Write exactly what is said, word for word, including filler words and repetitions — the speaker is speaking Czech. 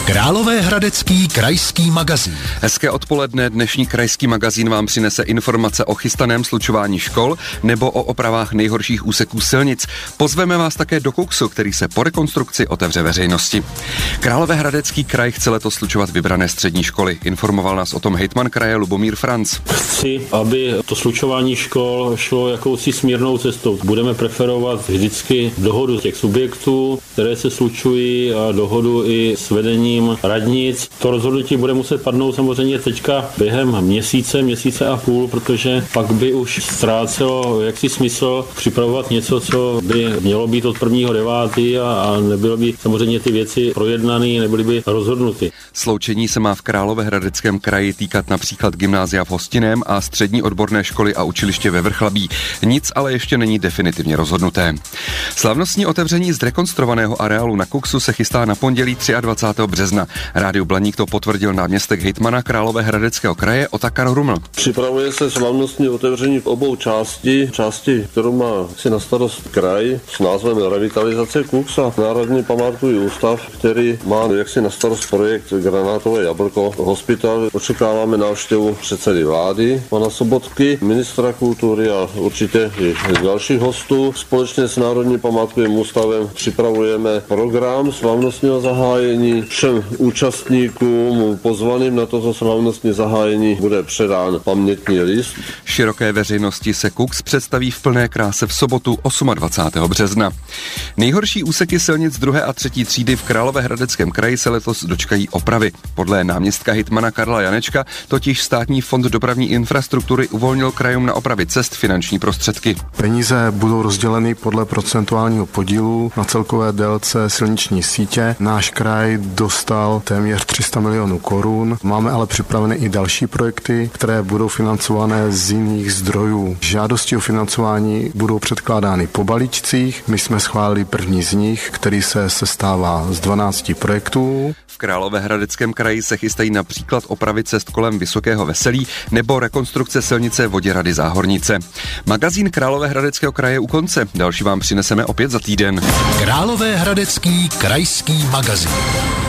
Královéhradecký krajský magazín. Hezké odpoledne, dnešní krajský magazín vám přinese informace o chystaném slučování škol nebo o opravách nejhorších úseků silnic. Pozveme vás také do Kuxu, který se po rekonstrukci otevře veřejnosti. Královéhradecký kraj chce letos slučovat vybrané střední školy. Informoval nás o tom hejtman kraje Lubomír Franc. Chci, aby to slučování škol šlo jakousi smírnou cestou. Budeme preferovat vždycky dohodu těch subjektů, které se slučují, a dohodu i s vedením radnic. To rozhodnutí bude muset padnout samozřejmě teďka během měsíce, měsíce a půl, protože pak by už ztrácelo jaksi smysl připravovat něco, co by mělo být od prvního devátého a, a nebylo by samozřejmě ty věci projednané, nebyly by rozhodnuty. Sloučení se má v Královéhradeckém kraji týkat například gymnázia v Hostinném a střední odborné školy a učiliště ve Vrchlabí. Nic ale ještě není definitivně rozhodnuté. Slavnostní otevření zrekonstruovaného areálu na Kuxu se chystá na pondělí dvacátého třetího března. Rádiu Blaník to potvrdil náměstek hejtmana Královéhradeckého kraje Otakar Ruml. Připravuje se slavnostní otevření obou částí. Části, kterou má si na starost kraj s názvem Revitalizace Kux a Národní památkový ústav, který má jaksi na starost projekt Granátové jablko hospital. Očekáváme návštěvu předsedy vlády, pana Sobotky, ministra kultury a určitě i dalších hostů. Společně s Národním památkovým ústavem připravujeme program slavnostního zahájení. Všem účastníkům pozvaným na toto slavnostní zahájení bude předán pamětní list. Široké veřejnosti se Kux představí v plné kráse v sobotu dvacátého osmého března. Nejhorší úseky silnic druhé a třetí třídy v Královéhradeckém kraji se letos dočkají opravy. Podle náměstka hejtmana Karla Janečka totiž Státní fond dopravní infrastruktury uvolnil krajům na opravy cest finanční prostředky. Peníze budou rozděleny podle procentuálního podílu na celkové délce silniční sítě. Náš kraj dostal téměř tři sta milionů korun. Máme ale připravené i další projekty, které budou financované z jiných zdrojů. Žádosti o financování budou předkládány po balíčcích. My jsme schválili první z nich, který se sestává z dvanácti projektů. V Královéhradeckém kraji se chystají například opravy cest kolem Vysokého Veselí nebo rekonstrukce silnice Voděrady Záhornice. Magazín Královéhradeckého kraje u konce. Další vám přineseme opět za týden. Královéhradecký krajský magazín.